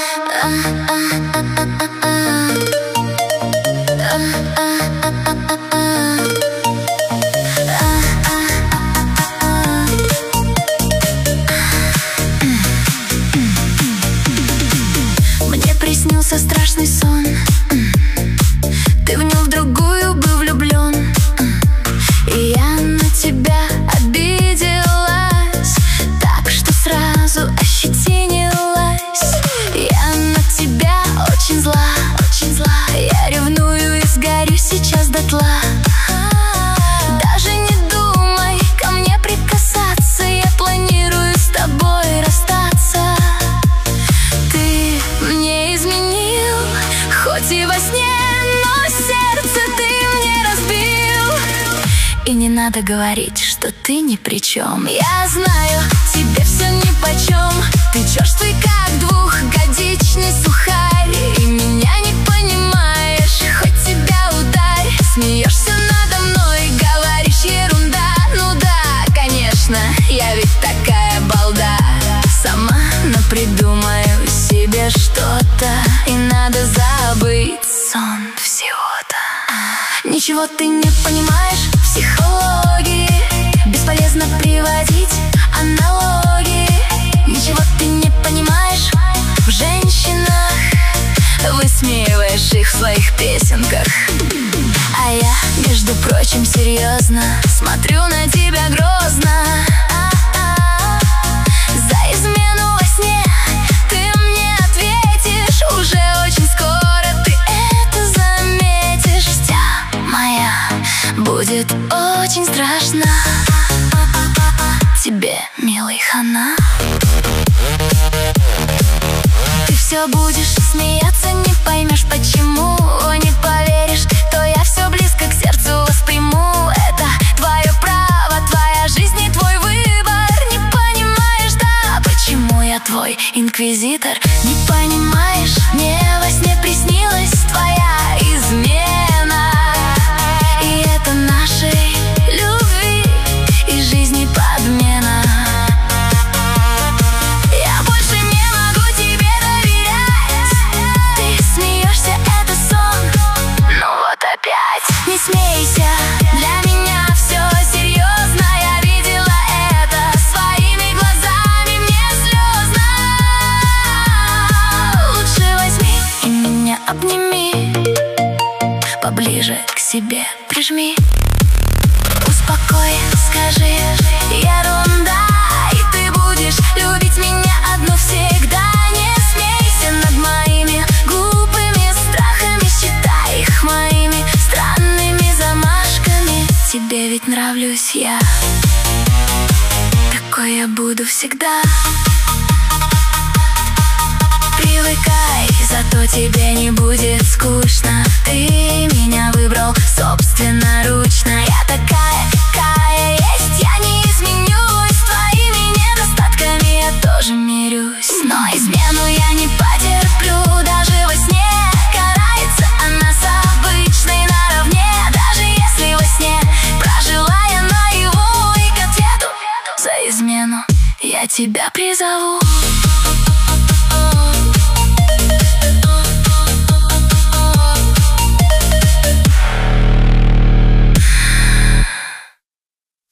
Мне приснился страшный сон. Ты в нем в другую был влюблен, и я на тебя обиделась, так что сразу ощетинилась. Я на тебя очень зла, очень зла. Я ревную и сгорю сейчас дотла. Даже не думай ко мне прикасаться, я планирую с тобой расстаться. Ты мне изменил, хоть и во сне, но сердце ты мне разбил. И не надо говорить, что ты ни при чем. Я знаю, тебе все нипочем. Ты черствый, как двухгодичный сухарь, и меня не понимаешь, хоть тебя ударь. Смеешься надо мной, говоришь ерунда. Ну да, конечно, я ведь такая балда. Сама напридумаю себе что-то, и надо забыть сон всего-то. Ничего ты не понимаешь в психологии, бесполезно приводить аналогии. Ничего ты не понимаешь в женщинах, высмеиваешь их в своих песенках. А я, между прочим, серьезно смотрю на тебя грозно. За измену во сне ты мне ответишь уже очень скоро. Ты это заметишь, вся моя будет очень страшно. Тебе, милый, хана. Ты все будешь смеяться, не поймешь почему. Не поверишь, то я все близко к сердцу восприму. Это твое право, твоя жизнь и твой выбор. Не понимаешь, да, почему я твой инквизитор? Не понимаешь, мне во сне приснилась твоя измена, и это нашей любви и жизни подмена. Я больше не могу тебе доверять. Ты смеешься, это сон, ну вот опять. Не смейся, для меня все серьезно. Я видела это своими глазами, мне слезно. Лучше возьми и меня обними, поближе к себе прижми. Успокой, скажи, ерунда, и ты будешь любить меня одну всегда. Не смейся над моими глупыми страхами, считай их моими странными замашками. Тебе ведь нравлюсь я, такой я буду всегда. Привыкай, зато тебе не будет скучно. Ты меня выбрал собственноручно. Я такая, какая есть, я не изменюсь. Твоими недостатками я тоже мирюсь, но измену я не потерплю. Даже во сне карается она с обычной наравне. Даже если во сне прожила я наяву, и к ответу за измену я тебя призову.